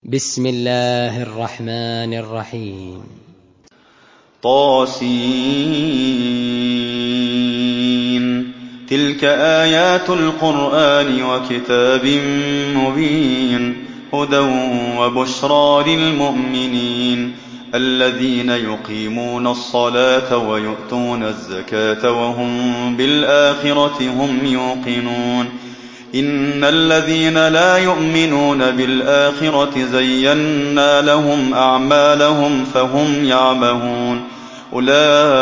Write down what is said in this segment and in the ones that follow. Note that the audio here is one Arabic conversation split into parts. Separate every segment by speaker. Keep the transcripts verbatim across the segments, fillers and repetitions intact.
Speaker 1: بسم الله الرحمن الرحيم.
Speaker 2: طاسين. تلك آيات القرآن وكتاب مبين هدى وبشرى للمؤمنين الذين يقيمون الصلاة ويؤتون الزكاة وهم بالآخرة هم يوقنون إن الذين لا يؤمنون بالآخرة زينا لهم أعمالهم فهم يعمهون أولئك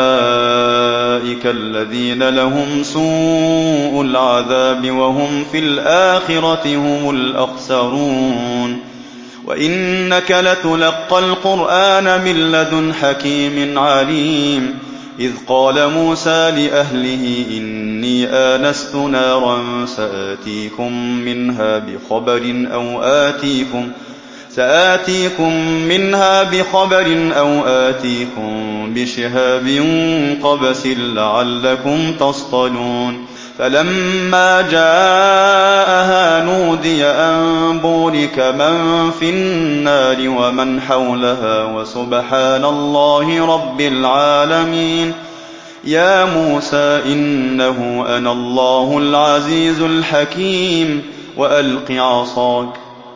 Speaker 2: الذين لهم سوء العذاب وهم في الآخرة هم الأخسرون وإنك لتلقى القرآن من لدن حكيم عليم إذ قال موسى لأهله إني آنست نارا سآتيكم منها بخبر أو آتيكم سآتيكم منها بخبر أو آتيكم بشهاب قبس لعلكم تصطلون فلما جاءها نودي أن بورك من في النار ومن حولها وسبحان الله رب العالمين يا موسى إنه أنا الله العزيز الحكيم وألق عصاك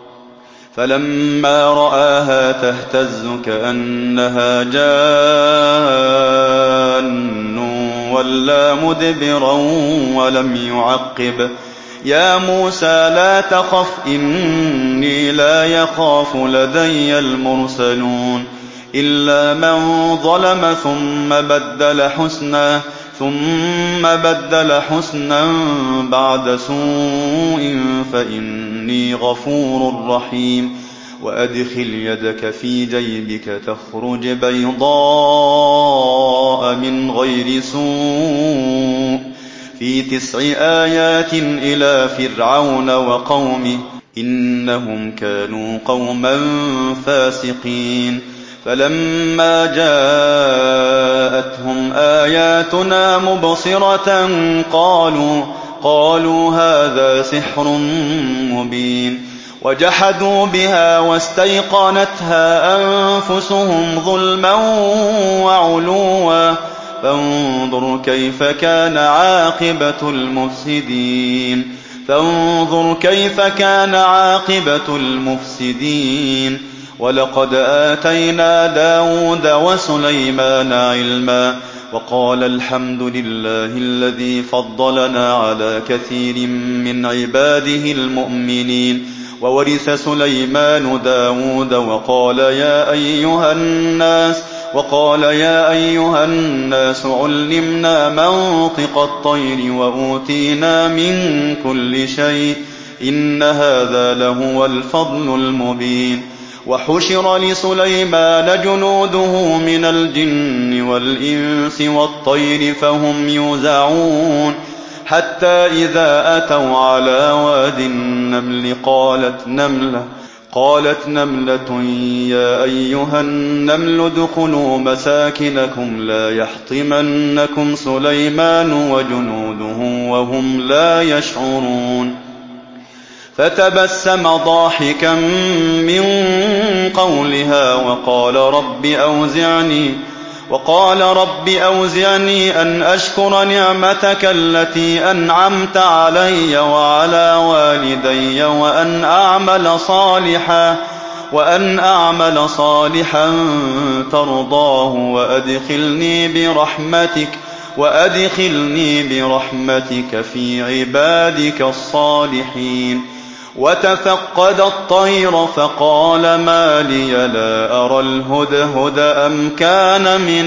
Speaker 2: فلما رآها تهتز كأنها جان ولا مدبرا ولم يعقب يا موسى لا تخف إني لا يخاف لدي المرسلون إلا من ظلم ثم بدل حسنا ثم بدل حسنا بعد سوء فإني غفور رحيم وأدخل يدك في جيبك تخرج بيضاء من غير سوء في تسع آيات إلى فرعون وقومه إنهم كانوا قوما فاسقين فلما جاءتهم آياتنا مبصرة قالوا قالوا هذا سحر مبين وجحدوا بها واستيقنتها أنفسهم ظلما وعلوا فانظر كيف كان عاقبة المفسدين فانظر كيف كان عاقبة المفسدين ولقد آتينا داود وسليمان علما وقال الحمد لله الذي فضلنا على كثير من عباده المؤمنين وورث سليمان داود وقال يا أيها الناس وقال يا أيها الناس علمنا منطق الطير وأوتينا من كل شيء إن هذا لهو الفضل المبين وحشر لسليمان جنوده من الجن والإنس والطير فهم يوزعون حتى إذا أتوا على واد النمل قالت نملة قالت نملة يا أيها النمل ادخلوا مساكنكم لا يحطمنكم سليمان وجنوده وهم لا يشعرون فتبسم ضاحكا من قولها وقال رب أوزعني وقال رب أوزعني أن أشكر نعمتك التي أنعمت علي وعلى والدي وأن أعمل صالحا وأن أعمل صالحا ترضاه وأدخلني برحمتك وأدخلني برحمتك في عبادك الصالحين وتفقد الطير فقال ما لي لا أرى الهدهد أم كان من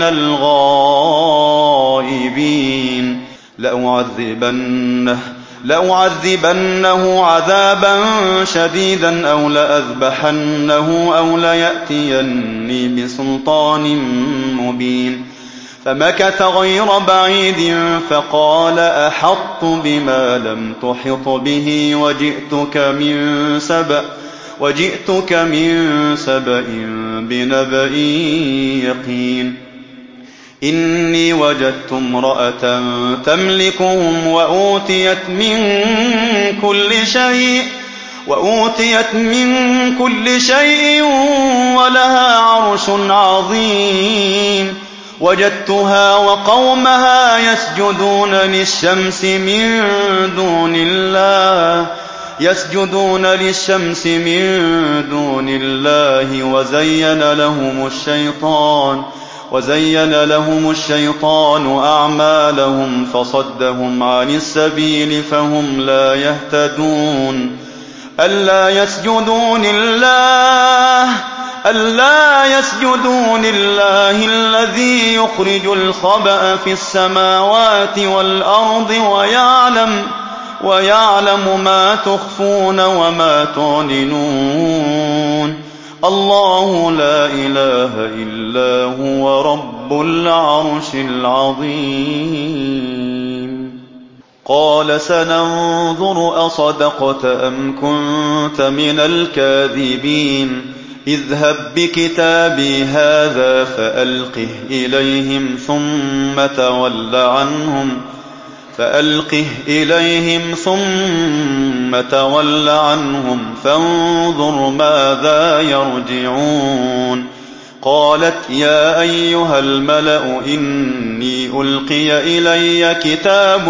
Speaker 2: الغائبين لأعذبنه, لأعذبنه عذابا شديدا أو لأذبحنه أو ليأتيني بسلطان مبين فمكث غير بعيد فقال أحطت بما لم تحط به وجئتك من سبأ وجئتك من سبأ بنبأ يقين إني وجدت امرأة تملكهم وأوتيت من كل شيء وأوتيت من كل شيء ولها عرش عظيم وجدتها وقومها يسجدون للشمس من دون الله يسجدون للشمس من دون الله وزين لهم الشيطان وزين لهم الشيطان أعمالهم فصدهم عن السبيل فهم لا يهتدون ألا يسجدوا لله ألا يسجدوا لله الذي يخرج الخبأ في السماوات والأرض ويعلم ويعلم ما تخفون وما تعلنون الله لا إله إلا هو رب العرش العظيم قال سننظر أصدقت أم كنت من الكاذبين اذهب بكتابي هذا فألقه إليهم ثم تول عنهم فألقه إليهم ثم تول عنهم فانظر ماذا يرجعون قالت يا أيها الملأ إني ألقي إلي كتاب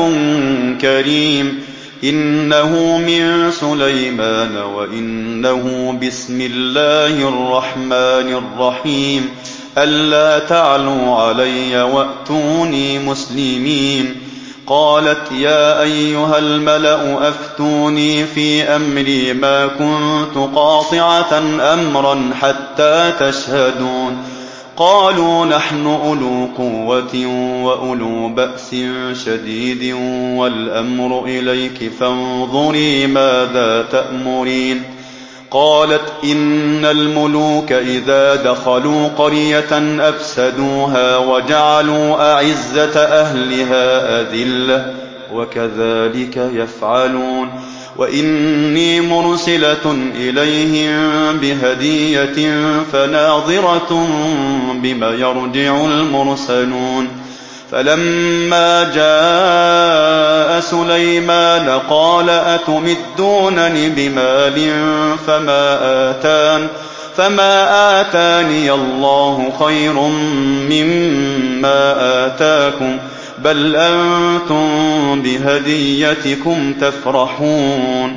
Speaker 2: كريم إنه من سليمان وإنه بسم الله الرحمن الرحيم ألا تعلوا علي وأتوني مسلمين قالت يا أيها الملأ أفتوني في أمري ما كنت قاطعة أمرا حتى تشهدون قالوا نحن أولو قوة وأولو بأس شديد والأمر إليك فانظري ماذا تأمرين قالت إن الملوك إذا دخلوا قرية أفسدوها وجعلوا أعزة أهلها أذلة وكذلك يفعلون وإني مرسلة إليهم بهدية فناظرة بما يرجع المرسلون فلما جاء سليمان قال أتمدونني بمال فما آتان فما آتاني الله خير مما آتاكم بل أنتم بهديتكم تفرحون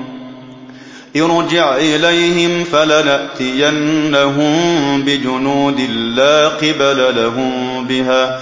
Speaker 2: ارجع إليهم فلنأتينهم بجنود لا قبل لهم بها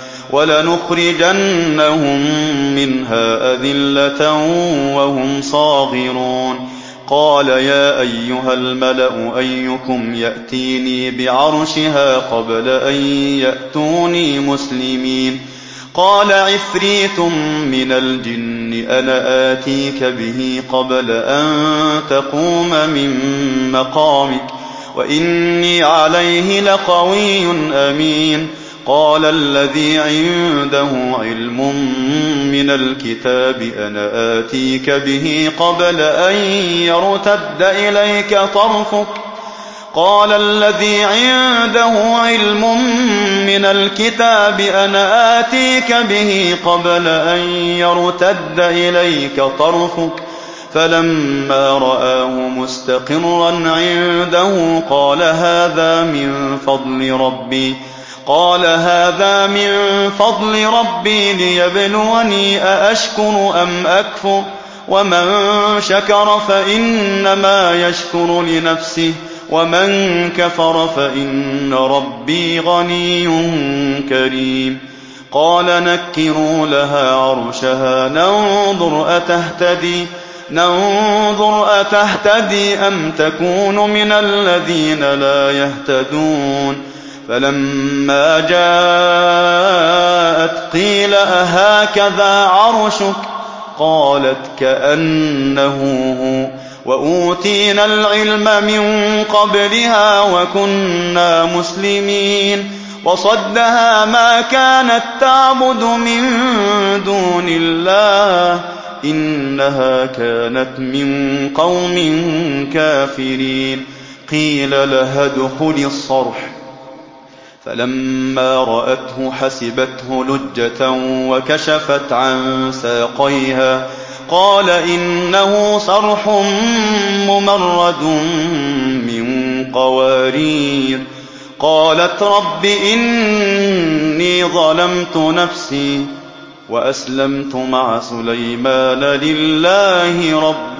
Speaker 2: ولنخرجنهم منها أذلة وهم صاغرون قال يا أيها الملأ أيكم يأتيني بعرشها قبل أن يأتوني مسلمين قال عفريت من الجن أنا آتيك به قبل أن تقوم من مقامك وإني عليه لقوي أمين قال الذي عنده علم من الكتاب أنا آتيك به قبل أن يرتد إليك طرفك قال الذي عنده علم من الكتاب أنا آتيك به قبل أن يرتد إليك طرفك فلما رآه مستقرا عنده قال هذا من فضل ربي قال هذا من فضل ربي ليبلوني أأشكر أم أكفر ومن شكر فإنما يشكر لنفسه ومن كفر فإن ربي غني كريم قال نكروا لها عرشها ننظر أتهتدي ننظر أتهتدي أم تكون من الذين لا يهتدون فلما جاءت قيل أهكذا عرشك قالت كأنه هو وأوتينا العلم من قبلها وكنا مسلمين وصدها ما كانت تعبد من دون الله إنها كانت من قوم كافرين قيل لها ادخلي الصرح فلما رأته حسبته لجة وكشفت عن ساقيها قال إنه صرح ممرد من قوارير. قالت رب إني ظلمت نفسي وأسلمت مع سليمان لله رب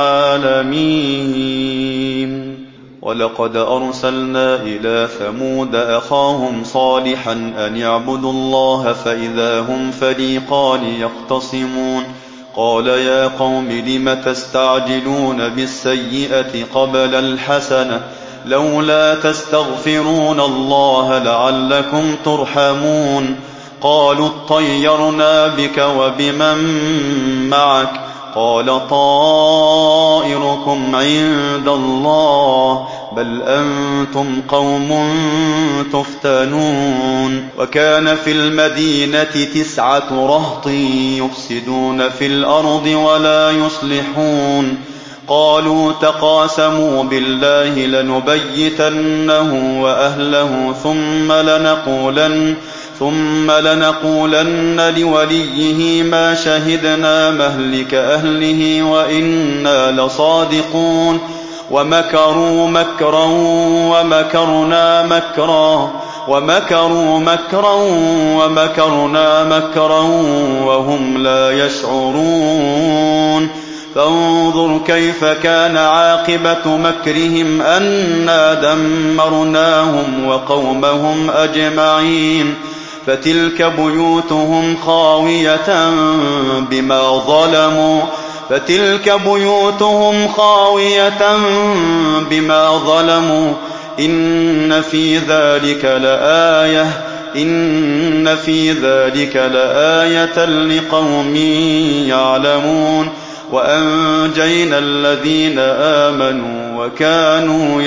Speaker 2: العالمين. ولقد أرسلنا إلى ثمود أخاهم صالحا أن يعبدوا الله فإذا هم فريقان يختصمون. قال يا قوم لم تستعجلون بالسيئة قبل الحسنة لولا تستغفرون الله لعلكم ترحمون. قالوا اطيرنا بك وبمن معك قال طائركم عند الله بل أنتم قوم تفتنون. وكان في المدينة تسعة رهط يفسدون في الأرض ولا يصلحون. قالوا تقاسموا بالله لنبيتنه وأهله ثم لنقولن ثم لنقولن لوليه ما شهدنا مهلك أهله وإنا لصادقون. ومكروا مكرا ومكرنا مكرا ومكروا مكرا ومكرنا مكرا وهم لا يشعرون. فانظر كيف كان عاقبة مكرهم أنا دمرناهم وقومهم أجمعين. فتلك بيوتهم خاوية بما ظلموا فتلك بيوتهم خاوية بما ظلموا إن في ذلك لآية إن في ذلك لآية لقوم يعلمون. وأنجينا الذين آمنوا وكانوا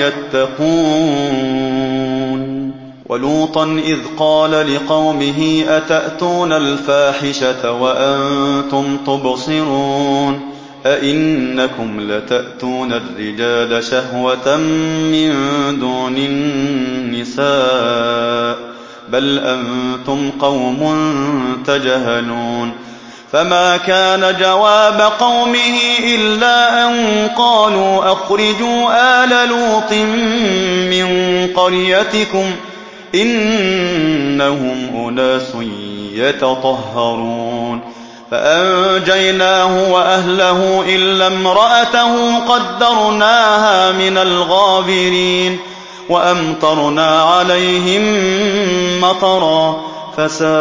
Speaker 2: يتقون. ولوطا إذ قال لقومه أتأتون الفاحشة وأنتم تبصرون أئنكم لتأتون الرجال شهوة من دون النساء بل أنتم قوم تجهلون. فما كان جواب قومه إلا أن قالوا أخرجوا آل لوط من قريتكم إنهم أناس يتطهرون. فأنجيناه وأهله إلا امرأته قدرناها من الغابرين. وأمطرنا عليهم مطرا فساء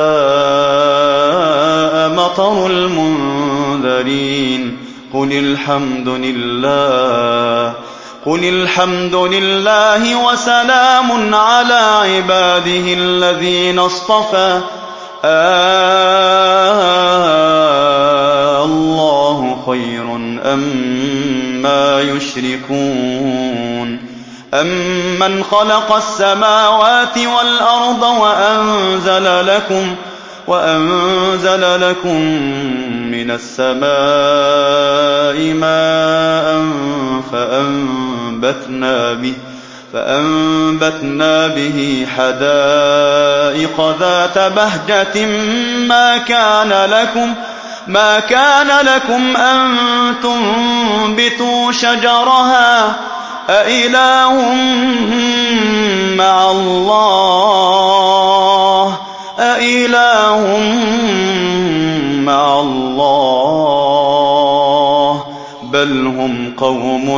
Speaker 2: مطر المنذرين. قل الحمد لله قل الحمد لله وسلام على عباده الذين اصطفى آه الله خير أما يشركون. أمن خلق السماوات والأرض وأنزل لكم وأنزل لكم من السماء ماء فأنبتنا به فأنبتنا به حدائق ذات بهجة ما كان لكم ما كان لكم أن تنبتوا شجرها أإله مع الله أإله مع الله بل هم قوم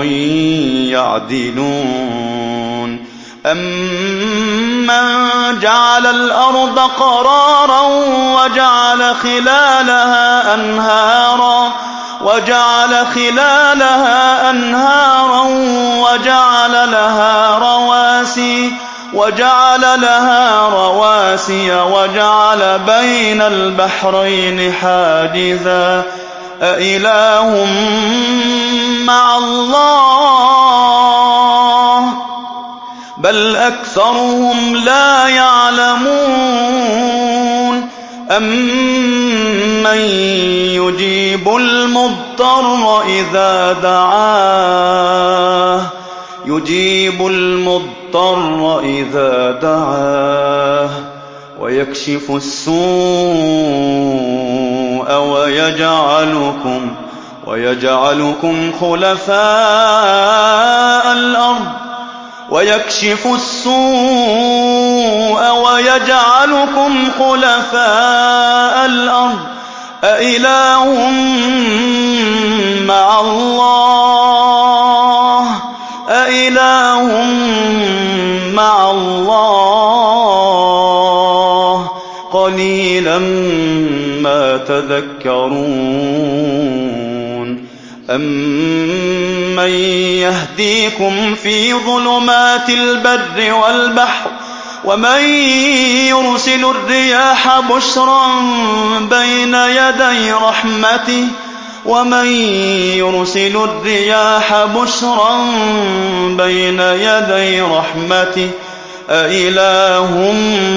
Speaker 2: يعدلون. أمن جعل الأرض قرارا وجعل خلالها أنهارا وجعل خلالها أنهارا وجعل لها رواسي وجعل لها رواسي وجعل بين البحرين حاجزا أإله مع الله بل أكثرهم لا يعلمون. أمن يجيب المضطر إذا دعاه يجيب المضطر إذا دعاه ويكشف السوء ويجعلكم ويجعلكم خلفاء الأرض ويكشف السوء ويجعلكم خلفاء الأرض أإله مع الله أإله مع الله قليلا ما تذكرون أمن يهديكم في ظلمات البر والبحر ومن يرسل الرياح بشرا بين يدي رحمته ومن يرسل الرياح بشرا بين يدي رحمته أإله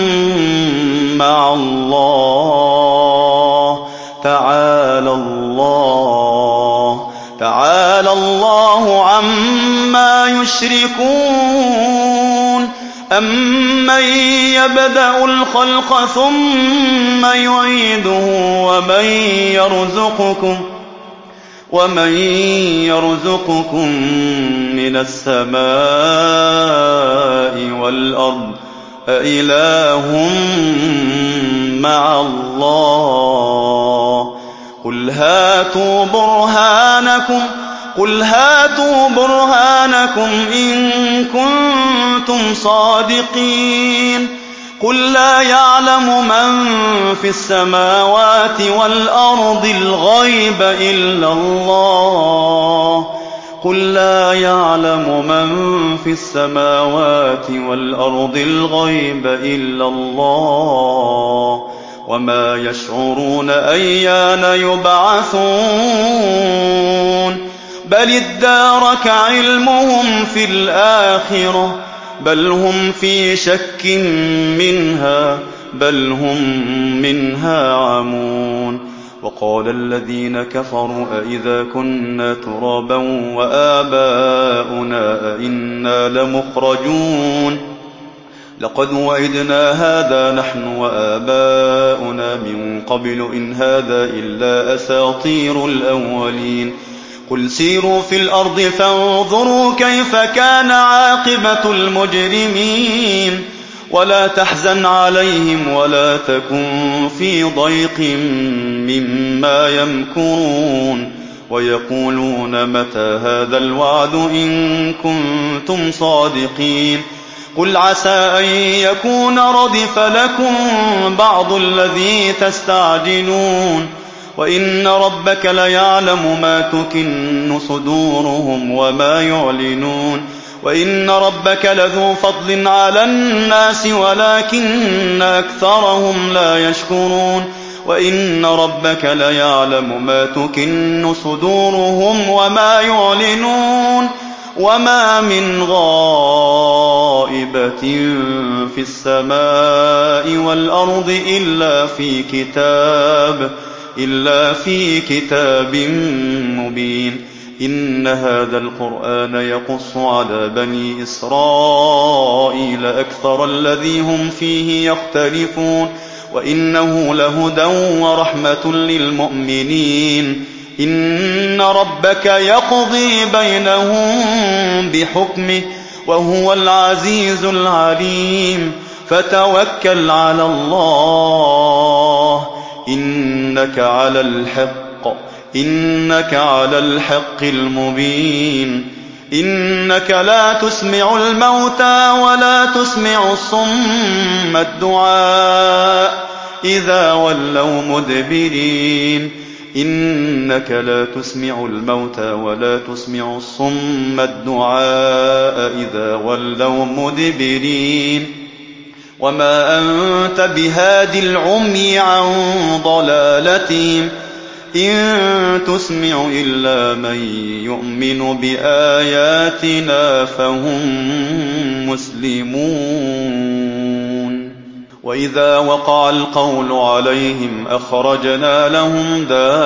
Speaker 2: مع الله تعالى الله تعالى الله عما يشركون أمن يبدأ الخلق ثم يعيده ومن يرزقكم ومن يرزقكم من السماء والأرض أإله مع الله قل هاتوا برهانكم قل هاتوا برهانكم إن كنتم صادقين قل لا يعلم من في السماوات والأرض الغيب إلا الله قل لا يعلم من في السماوات والأرض الغيب إلا الله وما يشعرون أيان يبعثون بل ادارك علمهم في الآخرة بل هم في شك منها بل هم منها عمون وقال الذين كفروا أئذا كنا ترابا وآباؤنا أئنا لمخرجون لقد وعدنا هذا نحن وآباؤنا من قبل إن هذا إلا أساطير الأولين قل سيروا في الأرض فانظروا كيف كان عاقبة المجرمين ولا تحزن عليهم ولا تكن في ضيق مما يمكرون ويقولون متى هذا الوعد إن كنتم صادقين قل عسى أن يكون ردف لكم بعض الذي تستعجلون وإن ربك ليعلم ما تكن صدورهم وما يعلنون وإن ربك لذو فضل على الناس ولكن أكثرهم لا يشكرون وإن ربك ليعلم ما تكن صدورهم وما يعلنون وما من غائبة في السماء والأرض إلا في كتاب إلا في كتاب مبين إن هذا القرآن يقص على بني إسرائيل أكثر الذي هم فيه يختلفون وإنه لهدى ورحمة للمؤمنين إن ربك يقضي بينهم بحكمه وهو العزيز العليم فتوكل على الله إنك على الحق إنك على الحق المبين إنك لا تسمع الموتى ولا تسمع الصم الدعاء إذا ولوا مدبرين إنك لا تسمع الموتى ولا تسمع الصم الدعاء إذا ولوا مدبرين وما أنت بهاد العمي عن ضلالتهم إن تسمع إلا من يؤمن بآياتنا فهم مسلمون وإذا وقع القول عليهم أخرجنا لهم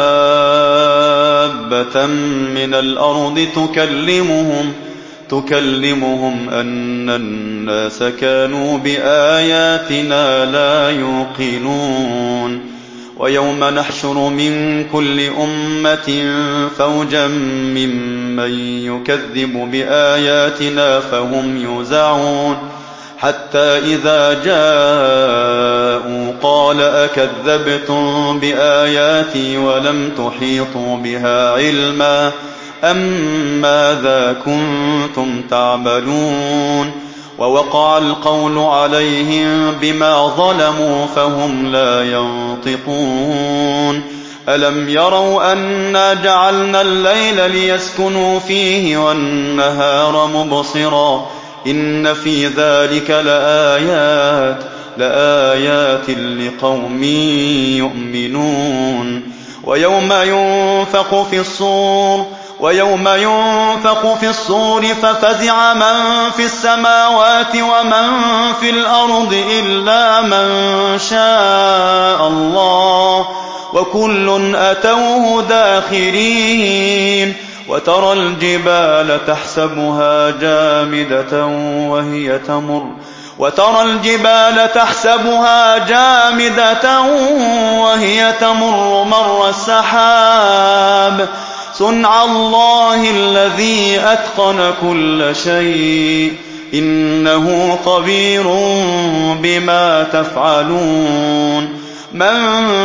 Speaker 2: دابة من الأرض تكلمهم تكلمهم أن الناس كانوا بآياتنا لا يوقنون ويوم نحشر من كل أمة فوجا ممن يكذب بآياتنا فهم يوزعون حتى إذا جاءوا قال أكذبتم بآياتي ولم تحيطوا بها علما أم ماذا كنتم تعملون ووقع القول عليهم بما ظلموا فهم لا ينطقون ألم يروا أنا جعلنا الليل ليسكنوا فيه والنهار مبصرا إن في ذلك لآيات لآيات لقوم يؤمنون ويوم ينفخ في الصور ويوم ينفخ في الصور ففزع من في السماوات ومن في الأرض إلا من شاء الله وكل أتوه داخرين وترى الجبال تحسبها جامدة وهي تمر وترى الجبال تحسبها جامدة وهي تمر مر السحاب صنع الله الذي أتقن كل شيء إنه خبير بما تفعلون من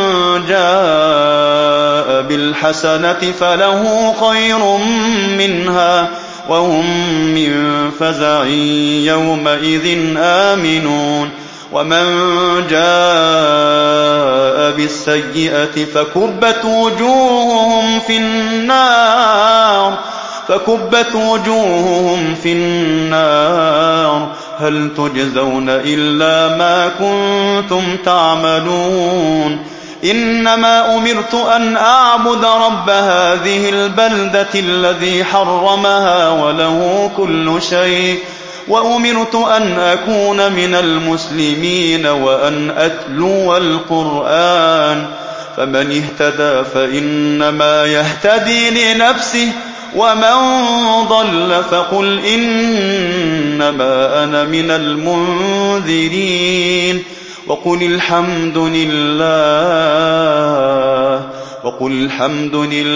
Speaker 2: جاء بالحسنة فله خير منها وهم من فزع يومئذ آمنون ومن جاء بالسيئة فكبت وجوههم في النار فكبت وجوههم في النار هل تجزون إلا ما كنتم تعملون إنما أمرت أن أعبد رب هذه البلدة الذي حرمها وله كل شيء وأمرت أن أكون من المسلمين وأن أتلو القرآن فمن اهتدى فإنما يهتدي لنفسه ومن ضل فقل إنما أنا من المنذرين وقل الحمد لله وقل الحمد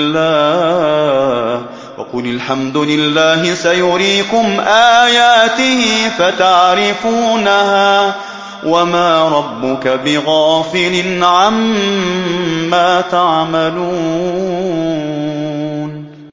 Speaker 2: لله وقل الحمد لله سيريكم آياته فتعرفونها وما ربك بغافل عما تعملون